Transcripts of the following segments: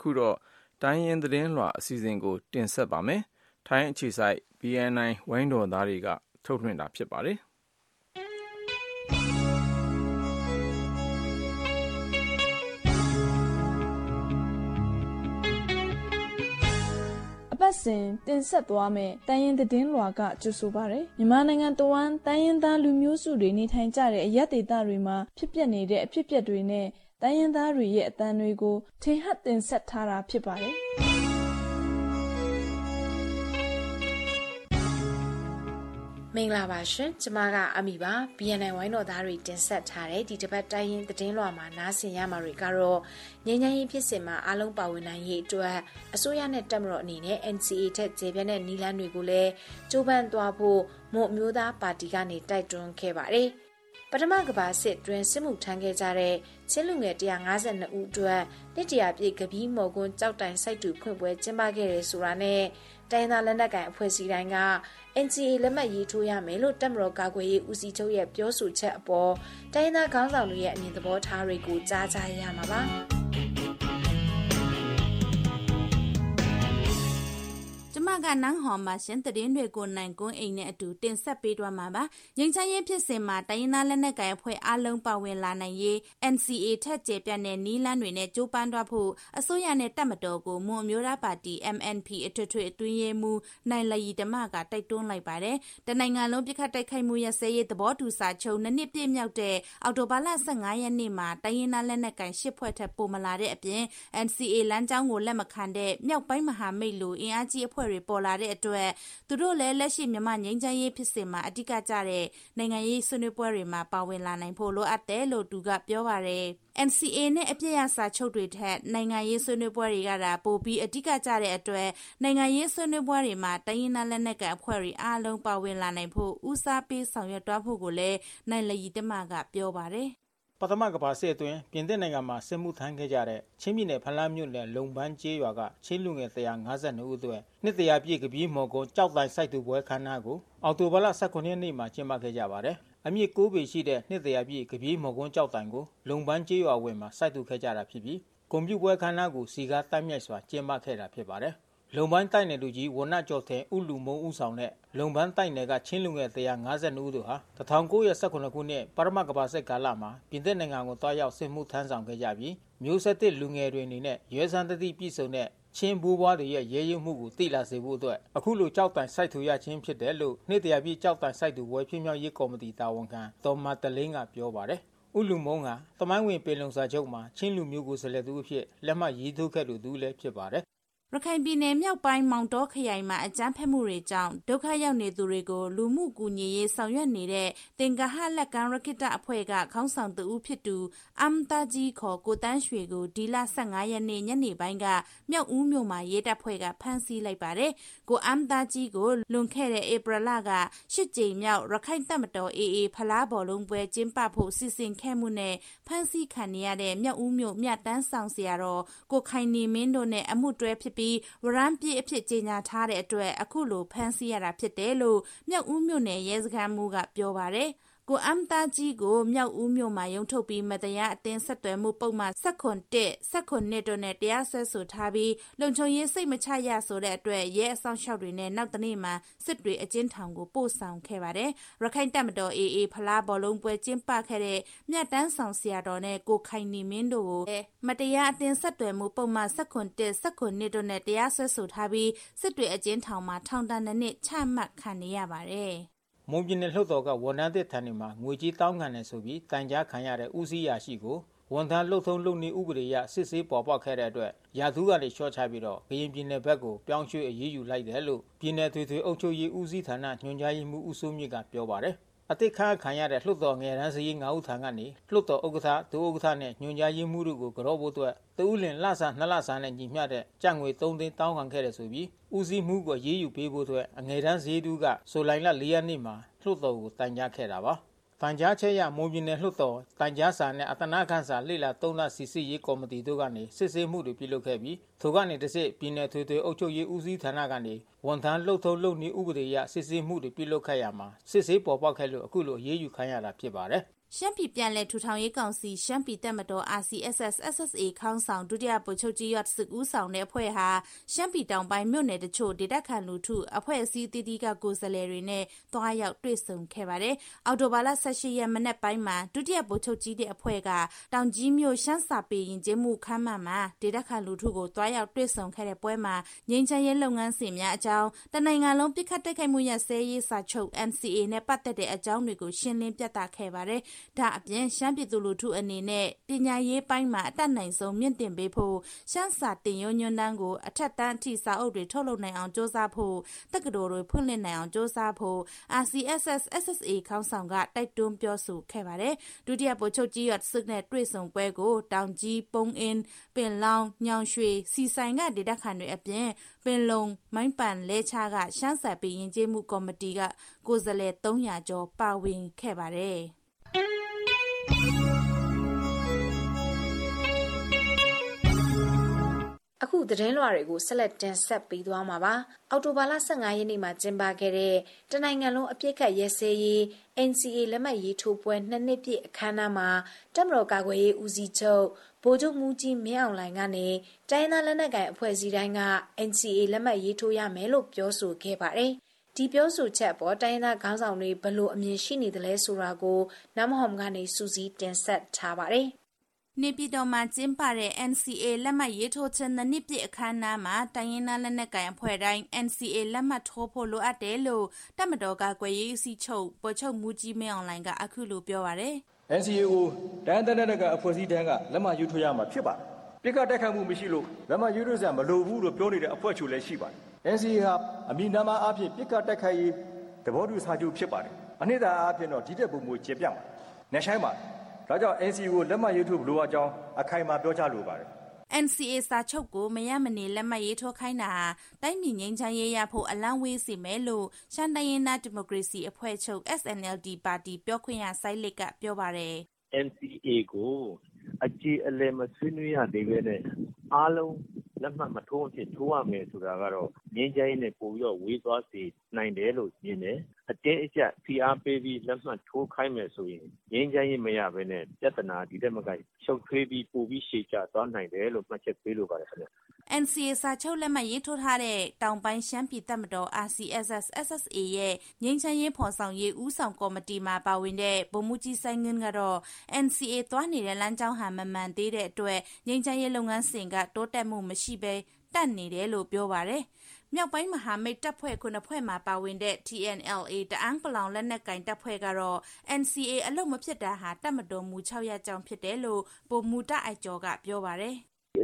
ခုတော့တိုင်းရင်းသတင်းလွှာအစီအစဉ်ကိုတင်ဆက်ပါမယ်။ထိုင်းအခြေစိုက် BNI ဝိုင်းတော်သားတွေကထုတ်လွှင့်တာဖြစ်ပါတယ်။အပတ်စဉ်တင်ဆက်သွားမယ့်တိုင်းရင်းသတင်းလွှာကကြိုဆိုပါရယ်မြန်မာနိုင်ငံတဝန်းတိုင်းရင်းသားလူမျိုးစုတွေနေထိုင်ကြတဲ့အရပ်ဒေသတွေမှာဖြစ်ပျက်နေတဲ့အဖြစ်အပျက်တွေနဲ့တိုင်းရင်းသားတွေရဲ့အသံတွေကိုထင်ဟပ်တင်ဆက်ထားတာဖြစ်ပါတယ်မင်္ဂလာပါရှင်ကျမကအမီပါ BNI ဝိုင်းတော်သားတွေတင်ဆက်ထားတဲ့ဒီတစ်ပတ်တိုင်းရင်းသတင်းလွှာမှာနားဆင်ရမှာတွေကတော့ငြိမ်းချမ်းရေးဖြစ်စဉ်မှာအားလုံးပါဝင်နိုင်ရေးအတွက်အစိုးရနဲ့တပ်မတော်အနေနဲ့ NCA ထက်ကျေပြန့်တဲ့နည်းလမ်းတွေကိုလည်းကြိုးပမ်းသွားဖို့မွန်မျိုးသားပါတီကနေတိုက်တွန်းခဲ့ပါတယ်ပထမကမ္ဘာစစ်တွင်စစ်မှုထမ်းခဲ့ကြတဲ့ချင်းလူငယ်152ဦးအတွက်နှစ်တရာပြည့်ကပီးမော်ကွန်းကြောက်တိုင်စိုက်တူဖွင့်ပွဲကျင်းပခဲ့တယ်ဆိုတာနဲ့တိုင်းသားလက်နက်ကိုင်အဖွဲ့အစည်းတိုင်းက NCA လက်မှတ်ရေးထိုးရမယ်လို့တပ်မတော်ကာကွယ်ရေးဦးစီးချုပ်ရဲ့ပြောဆိုချက်အပေါ်တိုင်းသားခေါင်းဆောင်တွေရဲ့အမြင်သဘောထားတွေကိုကြားကြရမှာပါကျမကနန်းဟော်မှာရှင်သတင်းတွေကိုနိုင်ကွန်းအိမ်နဲ့အတူတင်ဆက်ပေးသွားမှာပါငြိမ်းချမ်းရေးဖြစ်စဉ်မှာတိုင်းရင်းသားလက်နက်ကိုင်အဖွဲ့အလုံးပါဝင်လာနိုင်ရေး NCA ထက်ကျေပြန့်တဲ့နီးလန်းတွေနဲ့ကြိုးပမ်းသွားဖို့အစိုးရနဲ့တပ်မတော်ကိုမွန်မျိုးသားပါတီ MNP အထွေထွေအတွင်းရေးမှူးနိုင်လရီဓမ္မကတိုက်တွန်းလိုက်ပါတယ်တနိုင်ငံလုံးပြစ်ခတ်တိုက်ခိုက်မှုရစဲရေးသဘောတူစာချုပ်နှစ်ပြည့်မြောက်တဲ့အောက်တိုဘာလ15ရက်နေ့မှာတိုင်းရင်းသားလက်နက်ကိုင်10ဖွဲ့ထက်ပိုမလာတဲ့အပြင် NCA လမ်းကြောင်းကိုလက်မခံတဲ့မြောက်ပိုင်းမဟာမိတ်လိုအင်အားကြီးအဖွဲ့တွေပေါ်လာတဲ့အတွက်သူတို့လည်းလက်ရှိမြန်မာငြိမ်းချမ်းရေးဖြစ်စဉ်မှာအဓိကကျတဲ့နိုင်ငံရေးဆွေးနွေးပွဲတွေမှာပါဝင်လာနိုင်ဖို့လိုအပ်တယ်လို့သူကပြောပါတယ် NCA နဲ့အပြည့်အစာချုပ်တွေထက်နိုင်ငံရေးဆွေးနွေးပွဲတွေကပိုပြီးအဓိကကျတဲ့အတွက်နိုင်ငံရေးဆွေးနွေးပွဲတွေမှာတိုင်းရင်းသားလက်နက်ကိုင်အဖွဲ့တွေအားလုံးပါဝင်လာနိုင်ဖို့ဦးစားပေးဆောင်ရွက်သွားဖို့ကိုလည်းနိုင်လရီတမကပြောပါတယ်ပထမကမ္ဘာစစ်အတွင်းပြင်သစ်နိုင်ငံမှာစစ်မှုထမ်းခဲ့ကြတဲ့ချင်းပြည်နယ်ဖလန်းမြို့နယ်လုံပန်းကျေးရွာကချင်းလူငယ်152ဦးအတွက်နှစ်တရာပြည့်ကပီးမော်ကွန်းကြောက်တိုင်စိုက်သူပွဲခမ်းနားကိုအောက်တိုဘာလ19ရက်နေ့မှာကျင်းပခဲ့ကြပါတယ်။အမြင့်9ပေရှိတဲ့နှစ်တရာပြည့်ကပီးမော်ကွန်းကြောက်တိုင်ကိုလုံပန်းကျေးရွာဝင်မှာစိုက်သူခဲ့ကြတာဖြစ်ပြီးကွန်ပျူပွဲခမ်းနားကိုစီကားတိုက်မြိုက်စွာကျင်းပခဲ့တာဖြစ်ပါတယ်။လုံပန်းတိုက်နယ်လူကြီးဝဏ္ဏကျော်ထင်ဦးလူမုံဦးဆောင်တဲ့လုံပန်းတိုက်နယ်ကချင်းလူငယ်152ဦးတို့ဟာ1918ခုနှစ်ပထမကမ္ဘာစစ်ကာလမှာပြင်သစ်နိုင်ငံကိုတွားရောက်စစ်မှုထမ်းဆောင်ခဲ့ကြပြီးမျိုးဆက်သစ်လူငယ်တွေအနေနဲ့ရဲစံတတိပြည့်စုံတဲ့ချင်းဘိုးဘွားတွေရဲ့ရဲရဲမှုကိုသိလာစေဖို့အတွက်အခုလိုကြောက်တိုင်စိုက်ထူရခြင်းဖြစ်တယ်လို့နှစ်တရာပြည့်ကြောက်တိုင်စိုက်ထူပွဲဖြစ်မြောက်ရေးကော်မတီတာဝန်ခံဒေါ်မာတလင်းကပြောပါတယ်။ဦးလူမုံကတမိုင်းဝင်ပင်လုံစာချုပ်မှာချင်းလူမျိုးကိုဆက်လက်သူအဖြစ်လက်မှတ်ရေးထိုးခဲ့သူလည်းဖြစ်ပါတယ်။ရခိုင်ပြည်နယ်မြောက်ပိုင်းမောင်တောခရိုင်မှာအကြမ်းဖက်မှုတွေကြောင့်ဒုက္ခရောက်နေသူတွေကိုလူမှုကူညီရေးဆောင်ရွက်နေတဲ့တင်ကဟလက်ကံရခိတအဖွဲ့ကခေါင်းဆောင်သူဦးဖြစ်သူအမ်တာကြီးခေါ်ကိုတန်းရွှေကိုဒီလ15ရက်နေ့ညနေပိုင်းကမြောက်ဦးမြို့မှာရေးတပ်ဖွဲ့ကဖမ်းဆီးလိုက်ပါတယ်။ကိုအမ်တာကြီးကိုလွန်ခဲ့တဲ့ဧပြီလက8ကြိမ်မြောက်ရခိုင်တပ်မတော် AA ဖလားဘော်လုံးပွဲကျင်းပဖို့စီစဉ်ခဲ့မှုနဲ့ဖမ်းဆီးခံရတဲ့မြောက်ဦးမြို့မြတ်တန်းဆောင်ဆရာတော်ကိုခိုင်နေမင်းတို့နဲ့အမှုတွဲဖြစ်ပြီးဝရမ်းပြေးအဖြစ်ကြေညာထားတဲ့အတွက်အခုလိုဖမ်းဆီးရတာဖြစ်တယ်လို့မြောက်ဦးမြို့နယ်ရဲစခန်းမှူးကပြောပါတယ်။ကိုအမ်တာကြီးကိုမြောက်ဦးမြို့မှာရုံထုတ်ပြီးမတရားအသင်းဆက်သွယ်မှုပုံမှန်19တို့နဲ့တရားစွဲဆိုထားပြီးလုံခြုံရေးစိတ်မချရဆိုတဲ့အတွက်ရဲအဆောင်ရှောက်တွေနဲ့နောက်တနေ့မှာစစ်တွေအကျဉ်းထောင်ကိုပို့ဆောင်ခဲ့ပါတယ်။ရခိုင်တပ်မတော် AA ဖလားဘော်လုံးပွဲကျင်းပခဲ့တဲ့မြတ်တန်းဆောင်ဆရာတော်နဲ့ကိုခိုင်နေမင်းတို့ကိုမတရားအသင်းဆက်သွယ်မှုပုံမှန်19တို့နဲ့တရားစွဲဆိုထားပြီးစစ်တွေအကျဉ်းထောင်မှာထောင်ဒဏ်2နှစ်ချမှတ်ခံရပါတယ်။မွန်ပြည်နယ်လှုပ်တော်ကဝန်ထမ်းတစ်ထံနေမှာငွေကြီးတောင်းခံတယ်ဆိုပြီးတန်ကြားခံရတဲ့ဦးစီးရာရှိကိုဝန်ထမ်းလှုပ်ထုံးလုပ်နည်းဥပဒေအရစစ်ဆေးပေါ်ပေါက်ခဲ့တဲ့အတွက်ရာထူးကနေလျှော့ချပြီးတော့ကရင်ပြည်နယ်ဘက်ကိုပြောင်းရွှေ့အရေးယူလိုက်တယ်လို့ပြည်နယ်ထွေထွေအုပ်ချုပ်ရေးဦးစီးဌာနညွှန်ကြားရေးမှူးဦးစိုးမြင့်ကပြောပါတယ်။အတိတ်ခါခံရတဲ့လှုပ်တော်ငယ်တန်းစည်း9ဦးထံကနေလှုပ်တော်ဥက္ကဋ္ဌဒုဥက္ကဋ္ဌနဲ့ညွှန်ကြားရေးမှူးတို့ကိုကြောဖို့အတွက်တဦးလင်လဆ2လဆနဲ့ညီမျှတဲ့ကျပ်ငွေ3သိန်းတောင်းခံခဲ့တယ်ဆိုပြီးဦးစီးမှုကိုရေးယူပေးဖို့အတွက်အငယ်တန်းစည်းတူကဆိုလိုင်လ4ရက်နေ့မှာလှုပ်တော်ကိုတိုင်ကြားခဲ့တာပါ။တန်ကြားချက်ရမွန်ပြည်နယ်လှုပ်တော်တန်ကြားစာနဲ့အတနာခန့်စာလိလာ3လစီစစ်ရေးကော်မတီတို့ကနေစစ်ဆေးမှုတွေပြုလုပ်ခဲ့ပြီးထိုကနေတစ်စစ်ပြည်နယ်ထွေထွေအုပ်ချုပ်ရေးဦးစီးဌာနကနေဝန်ထမ်းလှုပ်ထုံးလုပ်နည်းဥပဒေအရစစ်ဆေးမှုတွေပြုလုပ်ခဲ့ရမှာစစ်ဆေးပေါ်ပေါက်ခဲ့လို့အခုလိုရေးယူခံရတာဖြစ်ပါတယ်။ရှမ်းပြည်ပြန်လည်ထူထောင်ရေးကောင်စီရှမ်းပြည်တပ်မတော် RCSS SSA ခေါင်းဆောင်ဒုတိယဗိုလ်ချုပ်ကြီးရွတ်စစ်ဦးဆောင်တဲ့အဖွဲ့ဟာရှမ်းပြည်တောင်ပိုင်းမြို့နယ်တချို့ဒေသခံလူထုအဖွဲ့အစည်းတီးတီးကကိုယ်စားလှယ်တွေနဲ့တွားရောက်တွေ့ဆုံခဲ့ပါတယ်။အော်တိုဘာလ18ရက်မနက်ပိုင်းမှာဒုတိယဗိုလ်ချုပ်ကြီးတဲ့အဖွဲ့ကတောင်ကြီးမြို့ရှမ်းစာပေရင်ကျေးမှုခမ်းမမှာဒေသခံလူထုကိုတွားရောက်တွေ့ဆုံခဲ့တဲ့ပွဲမှာငြိမ်းချမ်းရေးလုပ်ငန်းစဉ်များအကြောင်းတနိုင်ငံလုံးပြစ်ခတ်တိုက်ခိုက်မှုရပ်စဲရေးစာချုပ် NCA နဲ့ပတ်သက်တဲ့အကြောင်းတွေကိုရှင်းလင်းပြသခဲ့ပါတယ်။ဒါအပြင်ရှမ်းပြည်သူလူထုအနေနဲ့ပညာရေးပိုင်းမှာအတတ်နိုင်ဆုံးမြင့်တင်ပေးဖို့ရှမ်းစာတင်ညွှန်းတန်းကိုအထက်တန်းအထိစာအုပ်တွေထုတ်လုပ်နိုင်အောင်စ조사ဖို့တက္ကသိုလ်တွေဖွင့်လှစ်နိုင်အောင်စ조사ဖို့ RCSS SSA ခေါင်းဆောင်ကတိုက်တွန်းပြောဆိုခဲ့ပါတယ်။ဒုတိယဗိုလ်ချုပ်ကြီးရွတ်စစ်နဲ့တွေ့ဆုံပွဲကိုတောင်ကြီးပုံအင်းပင်လောင်ညောင်ရွှေစီဆိုင်ကဒေသခံတွေအပြင်ပင်လုံမိုင်းပန်လဲချကရှမ်းစာပေရင်ကျေးမှုကော်မတီကကိုယ်စားလှယ်300ကျော်ပါဝင်ခဲ့ပါတယ်။အခုသတင်းလွှာတွေကိုဆက်လက်တင်ဆက်ပေးသွားမှာပါအော်တိုဘာလ15ရက်နေ့မှာကျင်းပခဲ့တဲ့တနိုင်ငံလုံးအပြစ်ခတ်ရဲစဲရေး NCA လက်မှတ်ရေးထိုးပွဲ2နှစ်ပြည့်အခမ်းအနားမှာတပ်မတော်ကာကွယ်ရေးဦးစီးချုပ်ဗိုလ်ချုပ်မှူးကြီးမင်းအောင်လှိုင်ကနေတိုင်းသားလက်နက်ကိုင်အဖွဲ့အစည်းတိုင်းက NCA လက်မှတ်ရေးထိုးရမယ်လို့ပြောဆိုခဲ့ပါတယ်ဒီပြောဆိုချက်ပေါ်တိုင်းသားခေါင်းဆောင်တွေဘယ်လိုအမြင်ရှိနေသလဲဆိုတာကိုနမ်မဟွမ်ကနေစူးစီးတင်ဆက်ထားပါတယ်နေပြည်တော်မှာကျင်းပတဲ့ NCA လက်မှတ်ရေးထိုးခြင်း2နှစ်ပြည့်အခမ်းအနားမှာတိုင်းရင်းသားလက်နက်ကိုင်အဖွဲ့တိုင်း NCA လက်မှတ်ထိုးဖို့လိုအပ်တယ်လို့တပ်မတော်ကကွယ်ရေးစီချုပ်ဗိုလ်ချုပ်မှူးကြီးမင်းအောင်လှိုင်ကအခုလိုပြောပါတယ် NCA ကိုတိုင်းဒေသနဲ့ကအဖွဲ့အစည်းတိုင်းကလက်မှတ်ရေးထိုးရမှာဖြစ်ပါတယ်။ပြစ်ခတ်တိုက်ခိုက်မှုမရှိလို့လက်မှတ်ရေးထိုးစရာမလိုဘူးလို့ပြောနေတဲ့အဖွဲ့ချုပ်လည်းရှိပါတယ်။ NCA ဟာအမိနာမအဖြစ်ပြစ်ခတ်တိုက်ခိုက်ရေးသဘောတူစာချုပ်ဖြစ်ပါတယ်။အနှစ်သာအဖြစ်တော့ဒီတဲ့ပုံမျိုးကျေပြတ်ပါတယ်။နေဆိုင်ပါဒါကြောင့် NCA ကိုလက်မှတ်ရေးထိုးလို့အကြောင်းအခိုင်အမာပြောကြားလိုပါတယ်။ NCA စာချုပ်ကိုမရမနေလက်မှတ်ရေးထိုးခိုင်းတာတိုင်းပြည်ငြိမ်းချမ်းရေးရဖို့အလန့်ဝေးစေမယ်လို့ရှမ်းတိုင်းရင်းသားဒီမိုကရေစီအဖွဲ့ချုပ် SNLD ပါတီပြောခွင့်ရစိုင်းလစ်ကပြောပါတယ် NCA ကိုအကြည်အလည်မဆွေးနွေးရသေးပဲနဲ့အားလုံးလက်မှတ်မထိုးအဖြစ်ထိုးရမယ်ဆိုတာကတော့ငြိမ်းချမ်းရေးနဲ့ပို့ပြီးတော့ဝေးသွားစေနိုင်တယ်လို့မြင်တယ်အတင်းအကျပ်ဖိအားပေးပြီးလက်မှတ်ထိုးခိုင်းမယ်ဆိုရင်ငြိမ်းချမ်းရေးမရဘဲနဲ့ပြဿနာဒီတက်မကရှုပ်ထွေးပြီးပို့ပြီးရှေ့ကျသွားနိုင်တယ်လို့မှတ်ချက်ပေးလိုပါတယ်ခင်ဗျ NCA စာချုပ်လက်မှတ်ရေးထိုးထားတဲ့တောင်ပိုင်းရှမ်းပြည်တပ်မတော် RCSS SSA ရဲ့ငြိမ်းချမ်းရေးဖော်ဆောင်ရေးဦးဆောင်ကော်မတီမှာပါဝင်တဲ့ဗိုလ်မှူးကြီးစိုင်းငင်းကတော့ NCA သွားနေတဲ့လမ်းကြောင်းဟာမမှန်သေးတဲ့အတွက်ငြိမ်းချမ်းရေးလုပ်ငန်းစဉ်ကတိုးတက်မှုမရှိဘဲတက်နေတယ်လို့ပြောပါတယ်မြောက်ပိုင်းမဟာမိတ်တပ်ဖွဲ့9ဖွဲ့မှာပါဝင်တဲ့ TNLA တအန်းပလောင်လက်နက်ကင်တပ်ဖွဲ့ကတော့ NCA အလုပ်မဖြစ်တာဟာတပ်မတော်မူ6ရပ်ကြောင့်ဖြစ်တယ်လို့ဗိုလ်မှူးတအိုက်ကျော်ကပြောပါတယ်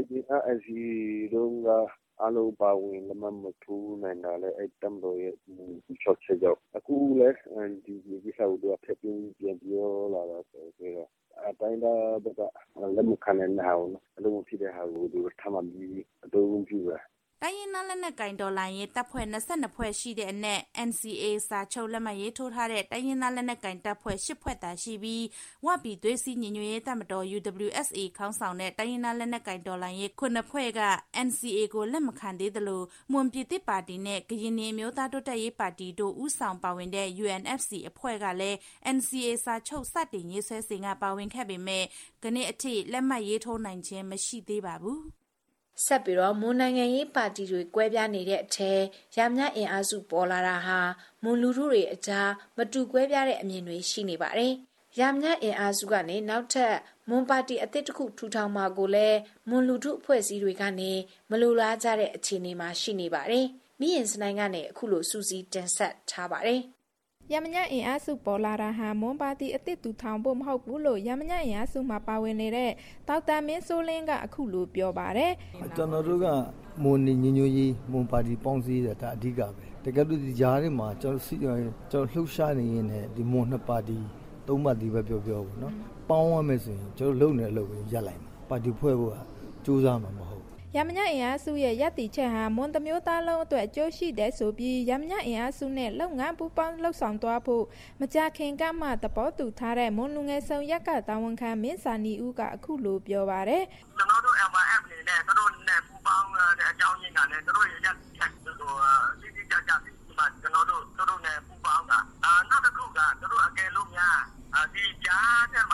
NCA တော့အလုံးပါဝင်လက်မှတ်မထိုးနိုင်တာလဲအဲ့တမ်တော်ရဲ့6ချက်ကြောင့်အခုလဲဒီကိစ္စကိုဖျက်ပြီးပြန်ပြောလာတာဆိုတော့အတိုင်းဒါကလက်မခံနိုင်တဲ့ဟာကိုအလုံးမဖြစ်တဲ့ဟာကိုဒီထပ်မှပြီးအတုံးပြတာတိုင်းရင်းသားလက်နက်ကင်ဒေါ်လာရေးတပ်ဖွဲ့22ဖွဲ့ရှိတဲ့အနက် NCA စာချုပ်လက်မှတ်ရေးထိုးထားတဲ့တိုင်းရင်းသားလက်နက်ကင်တပ်ဖွဲ့10ဖွဲ့သာရှိပြီးဝပြည်သွေးစည်းညီညွတ်ရေးတပ်မတော် UWSA ခေါင်းဆောင်တဲ့တိုင်းရင်းသားလက်နက်ကင်ဒေါ်လာရေး9ဖွဲ့က NCA ကိုလက်မခံသေးသလိုမွန်ပြည်သစ်ပါတီနဲ့ကရင်နီမျိုးသားတိုးတက်ရေးပါတီတို့ဦးဆောင်ပါဝင်တဲ့ UNFC အဖွဲ့ကလည်း NCA စာချုပ်စတင်ရေးဆွဲစဉ်ကပါဝင်ခဲ့ပေမဲ့ကနေ့အထိလက်မှတ်ရေးထိုးနိုင်ခြင်းမရှိသေးပါဘူးဆက်ပြီးတော့မွန်နိုင်ငံရေးပါတီတွေကွဲပြားနေတဲ့အထက်ရမ ्या အင်အားစုပေါ်လာတာဟာမွန်လူထုတွေအကြားမတူကွဲပြားတဲ့အမြင်တွေရှိနေပါတယ်။ရမ ्या အင်အားစုကနေနောက်ထပ်မွန်ပါတီအသစ်တစ်ခုထူထောင်မှာကိုလည်းမွန်လူထုအဖွဲ့အစည်းတွေကနေမလိုလားကြတဲ့အခြေအနေမှာရှိနေပါတယ်။မိရင်စနိုင်ကနေအခုလိုစူးစီးတင်ဆက်ထားပါတယ်။ရမ ्या အင်အားစုပေါ်လာတာဟာမွန်ပါတီအသစ်တူထောင်ဖို့မဟုတ်ဘူးလို့ရမ ्या အင်အားစုမှာပါဝင်နေတဲ့ဒေါက်တာမင်းစိုးလင်းကအခုလိုပြောပါတယ်ကျွန်တော်တို့ကမွန်ညီညွတ်ရေးမွန်ပါတီပေါင်းစည်းတာဒါအဓိကပဲတကယ်လို့ဒီကြားထဲမှာကျွန်တော်လှုပ်ရှားနေရင်လည်းဒီမွန်နှစ်ပါတီသုံးပါတီပဲပြောပေါ့နော်ပေါင်းရမယ်ဆိုရင်ကျွန်တော်လုံနေအလုပ်ကိုရပ်လိုက်မှာပါတီဖွဲ့ဖို့ကစူးစမ်းမှာမဟုတ်ရမ ्या အင်အားစုရဲ့ရပ်တည်ချက်ဟာမွန်တမျိုးသားလုံးအတွက်အကျိုးရှိတယ်ဆိုပြီးရမ ्या အင်အားစုနဲ့လုပ်ငန်းပူးပေါင်းလှုပ်ဆောင်သွားဖို့မကြာခင်ကမှသဘောတူထားတဲ့မွန်လူငယ်ဆောင်ရက်ကတာဝန်ခံမင်းစာနီဦးကအခုလိုပြောပါတယ်ကျွန်တော်တို့ MRF အနေနဲ့တို့နဲ့ပူးပေါင်းတဲ့အကြောင်းရင်းကလည်းတို့ရဲ့ရပ်ချက်တို့စီစီကြကြဒီမှာကျွန်တော်တို့နဲ့ပူးပေါင်းတာနောက်တစ်ခုကတို့အကယ်လို့များဒီကြားတဲ့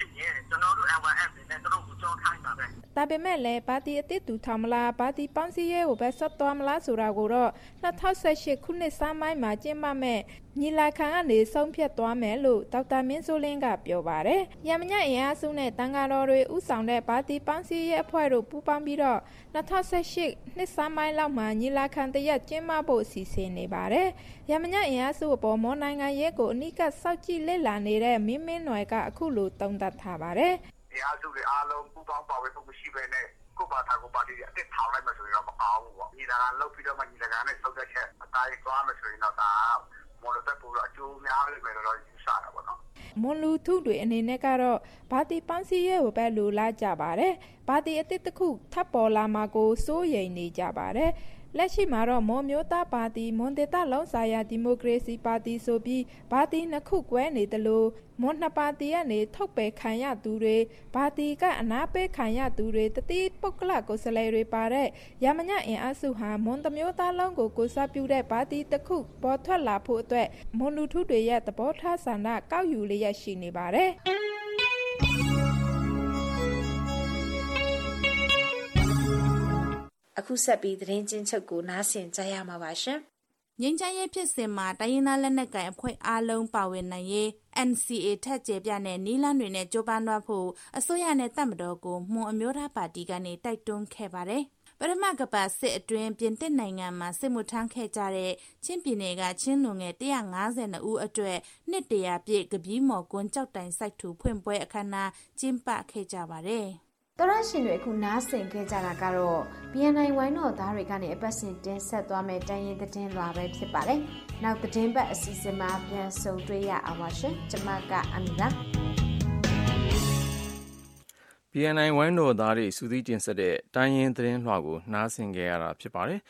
ဖြစ်ရင်ကျွန်တော်တို့ NYF နဲ့တို့ကိုကြောခိုင်းပါပဲဒါပေမဲ့လည်းပါတီအသစ်တူထောင်မလားပါတီပေါင်းစည်းရေးကိုပဲဆက်သွားမလားဆိုတာကိုတော့2018ခုနှစ်စပိုင်းမှာကျင်းပမဲ့ညီလာခံကနေဆုံးဖြတ်သွားမယ်လို့ဒေါက်တာမင်းစိုးလင်းကပြောပါတယ်။ရမညအင်အားစုနဲ့တန်ဃာတော်တွေဥဆောင်တဲ့ပါတီပေါင်းစည်းရေးအဖွဲ့တို့ပူးပေါင်းပြီးတော့2018နှစ်စပိုင်းလောက်မှာညီလာခံတရက်ကျင်းပဖို့အစီအစဉ်နေပါတယ်။ရမညအင်အားစုအပေါ်မော်နိုင်ငံရေးကိုအနိကစောက်ကြည့်လေ့လာနေတဲ့မင်းမင်းနွယ်ကအခုလိုသုံးသပ်ထားပါတယ်။အင်အားစုတွေအားလုံးပူးပေါင်းပါဝင်မှုမရှိဘဲနဲ့ကိုပါတာကိုပါတီအစ်စ်ထောင်လိုက်မှဆိုရင်တော့မအောင်ဘူးပေါ့။ညီလာခံလုပ်ပြီးတော့မှညီလာခံနဲ့ဆုံးဖြတ်ချက်အတိုင်းသွားမှဆိုရင်တော့ဒါမော်လတက်ပူတော့အကျိုးများလိမ့်မယ်လို့ယူဆတာပေါ့နော်။မွန်လူထုတွေအနေနဲ့ကတော့ဘာတီပေါင်းစည်းရေးကိုပဲလိုလားကြပါတယ်။ဘာတီအစ်စ်တစ်ခုထပ်ပေါ်လာမှာကိုစိုးရိမ်နေကြပါတယ်။လက်ရှိမှာတော့မွန်မျိုးသားပါတီမွန်ဒေသလုံးဆိုင်ရာဒီမိုကရေစီပါတီဆိုပြီးပါတီနှစ်ခုကွဲနေတယ်လို့မွန်နှစ်ပါတီကနေထုတ်ပယ်ခံရသူတွေပါတီကအနာပေးခံရသူတွေတတိပုဂ္ဂလကိုယ်စားလှယ်တွေပါတဲ့ရမညအင်အားစုဟာမွန်တမျိုးသားလုံးကိုကိုစားပြုတဲ့ပါတီတစ်ခုပေါ်ထွက်လာဖို့အတွက်မွန်လူထုတွေရဲ့သဘောထားဆန္ဒကောက်ယူလျက်ရှိနေပါတယ်အခုဆက်ပြီးသတင်းချင်းချုပ်ကိုနားဆင်ကြရမှာပါရှင်ငြိမ်းချမ်းရေးဖြစ်စဉ်မှာတိုင်းရင်းသားလက်နက်ကိုင်အဖွဲ့အားလုံးပါဝင်နိုင်ရေး NCA ထက်ကျပြတဲ့နီလန်းတွေနဲ့ကြိုးပမ်းသွားဖို့အစိုးရနဲ့တပ်မတော်ကိုမွန်အမျိုးသားပါတီကနေတိုက်တွန်းခဲ့ပါတယ်ပထမကပတ်စစ်အတွင်းပြင်သစ်နိုင်ငံမှာစစ်မှုထမ်းခဲ့ကြတဲ့ချင်းပြည်နယ်ကချင်းလူငယ်152ဦးအတွက်နှစ်တရာပြည့်ကပီးမော်ကွန်းကြောက်တိုင်စိုက်ထူဖွင့်ပွဲအခမ်းအနားကျင်းပခဲ့ကြပါတယ်တော်ရရှင်တွေအခုနားဆင်ခဲ့ကြတာကတော့ BNI ဝိုင်းတော်သားတွေကနေအပတ်စဉ်တင်ဆက်သွားမယ့်တိုင်းရင်းသတင်းလွှာပဲဖြစ်ပါတယ်။နောက်သတင်းပတ်အစီအစဉ်မှာပြန်ဆုံတွေ့ရအောင်ပါရှင်။ကျွန်မကအမီပါ BNI ဝိုင်းတော်သားတွေစူးစီးတင်ဆက်တဲ့တိုင်းရင်းသတင်းလွှာကိုနားဆင်ခဲ့ရတာဖြစ်ပါတယ်